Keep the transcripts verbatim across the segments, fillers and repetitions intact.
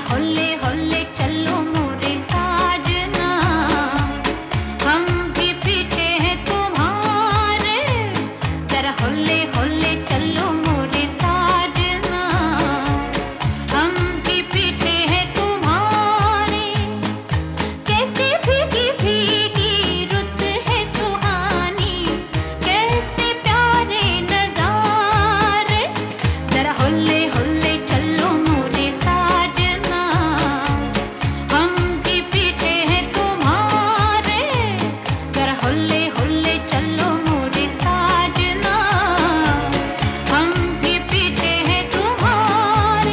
होले होले चलो मोरे साजना, हम भी पीछे हैं तुम्हारे। जरा होले होले चलो मोरे साजना, हम भी पीछे हैं तुम्हारे। कैसे भीगी भीगी रुत है सुहानी, कैसे प्यारे नजारे। जरा होले होले चलो मोरे साजना, हम भी पीछे हैं तुम्हारे। जरा होले होले चलो मोरे साजना, हम भी पीछे हैं तुम्हारे।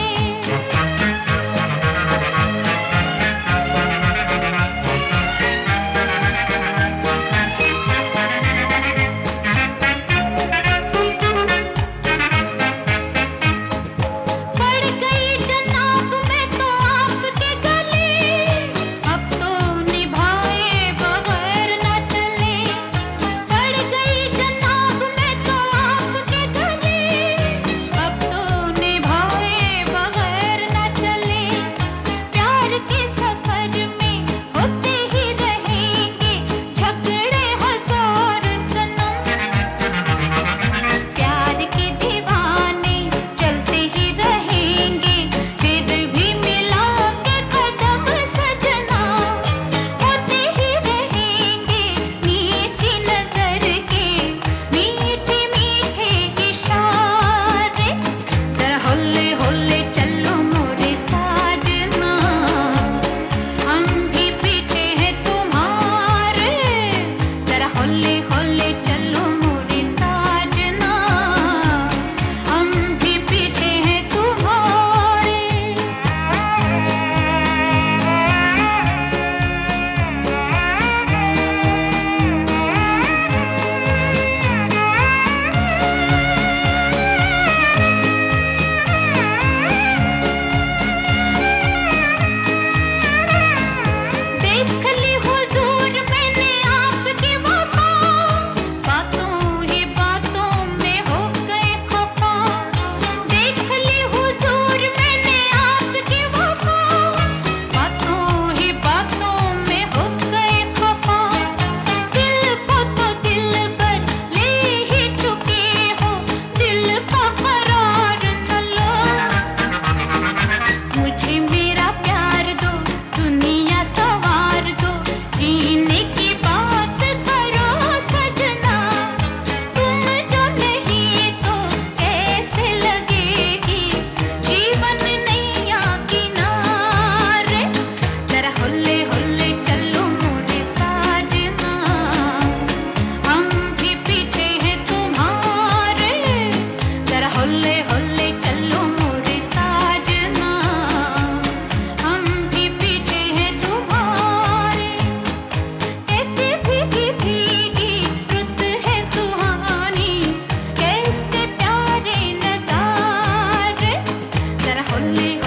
पड़ गई जनाब मैं तो आपके गले, अब तो निभाए बगैर न चले। पड़ गई जनाब मैं तो आपके गले, अब तो निभाए बगैर न चले। प्यार के सफर में होते ही रहेंगे झगड़े हजार सनम। प्यार के दीवाने चलते ही रहेंगे, फिर भी मिला के कदम सजना। होते ही रहेंगे नीची नजर के मीठे मीठे इशारे। जरा होले होले चलो मोरे साजना, हम भी पीछे हैं तुम्हारे। जरा होले होले चलो मोरे साजना, हम भी पीछे हैं तुम्हारे। देख ली हुजूर मैंने आपकी वफा, बातों ही बातों में हो गए खफा। देख ली हुजूर मैंने आपकी वफा, बातों ही बातों में हो गए खफा। दिल को तो दिलबर ले ही चुके हो, दिल का करार न लो। मुझे मेरा प्यार दो, दुनिया सवार दो, जीने की बात करो सजना। तुम जो नहीं तो कैसे लगेगी जीवन नैया किनारे। जरा होले होले चलो मोरे साजना, हम भी पीछे हैं तुम्हारे। जरा होले होले चलो मोरे साजना, हम भी पीछे हैं तुम्हारे। कैसे भीगी भीगी रुत है सुहानी, कैसे प्यारे नजारे। जरा होले